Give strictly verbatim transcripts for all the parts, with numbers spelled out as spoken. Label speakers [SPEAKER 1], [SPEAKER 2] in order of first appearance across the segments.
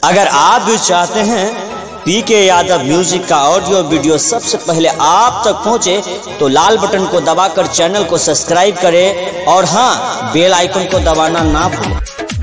[SPEAKER 1] अगर आप भी चाहते हैं पीके यादव म्यूजिक का ऑडियो वीडियो सबसे पहले आप तक पहुंचे तो लाल बटन को दबाकर चैनल को सब्सक्राइब करें और हाँ, बेल आइकन को दबाना ना भूलें।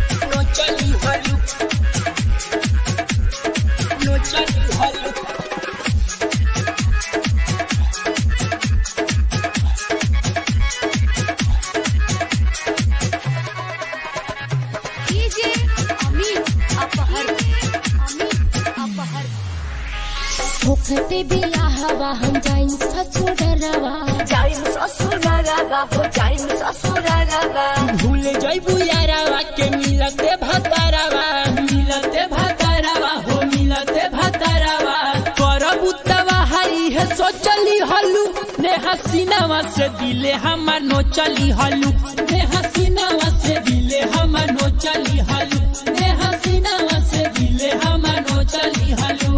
[SPEAKER 2] होखते बियाहवा हम जाइन ससुरवा
[SPEAKER 3] जाइन ससुरवा हो जाइन ससुरवा
[SPEAKER 4] भूल जाइबू यारवा के मिलते भतारवा मिलते भतारवा हो मिलते भतारवा करबू तवा हरी है सोचली हलू ने हसीनावा से दिले हमर नो चली हलू ने हसीनावा से दिले हमर नो चली हलू ने हसीनावा से दिले हमर नो चली हलू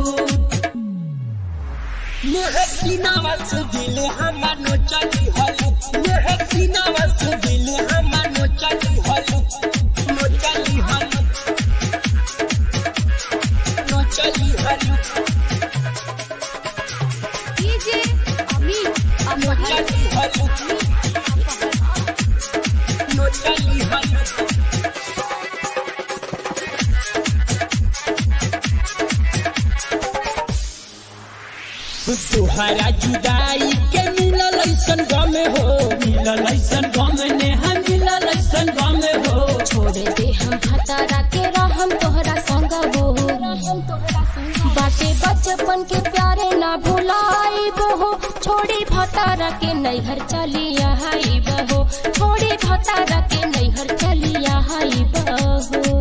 [SPEAKER 4] हसीनावा से दिले हमर नो चली हलू हसीनावा से दिले हमर नो चली हलू नो चली हलू नो चली हलू
[SPEAKER 2] डीजे अमित
[SPEAKER 4] नो चली हलू नो चली हलू तुहरा जुदाई के मिलल ऐसन गम हो मिलल ऐसन गम ने हम मिलल ऐसन गम हो
[SPEAKER 2] छोड़े दे हम भतारा के रहम तोहरा संग हो बाटे बचपन के प्यारे ना भुलाई बहो छोड़ी भतारा के नैहर चली आई बहो छोड़ी भतारा के नैहर चली आई बहो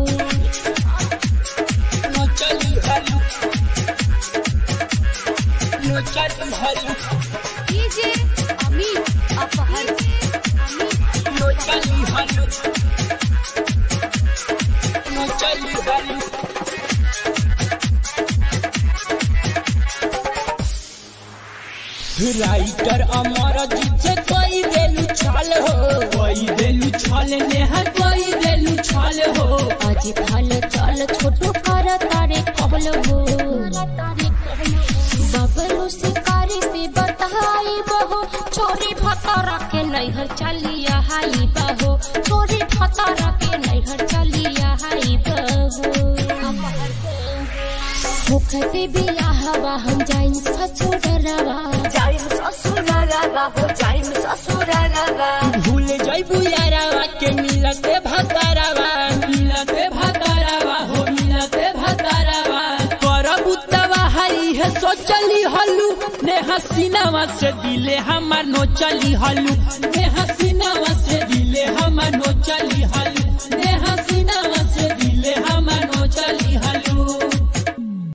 [SPEAKER 4] नो चली हलू नो चली हलू
[SPEAKER 2] डीजे अमित अपहर
[SPEAKER 4] नो चली हलू नो चली हलू राइटर अमर जिसे कोई देलू छाल हो कोई देलू छाल ने हर कोई देलू छाल हो
[SPEAKER 2] आज फल चल छोटू कर तारे कबल हो बबलू शिकारी से बताई बहो छोरी भतारा के नैहर चली आई बहो छोरी भतारा के नैहर चली आई बहो होखते बियाहवा हम जाइन ससुरवा
[SPEAKER 3] जाइन ससुरवा हो जाइन ससुरवा
[SPEAKER 4] भूल जाइबू यारवा के मिलते भतारवा मिलते भतारवा हो मिलते भतारवा करबू तवा हरी है सोचली हलू ने हसीनावा से दिले हमर नो चली हलू ने हसीनावा से दिले हमर नो चली हलू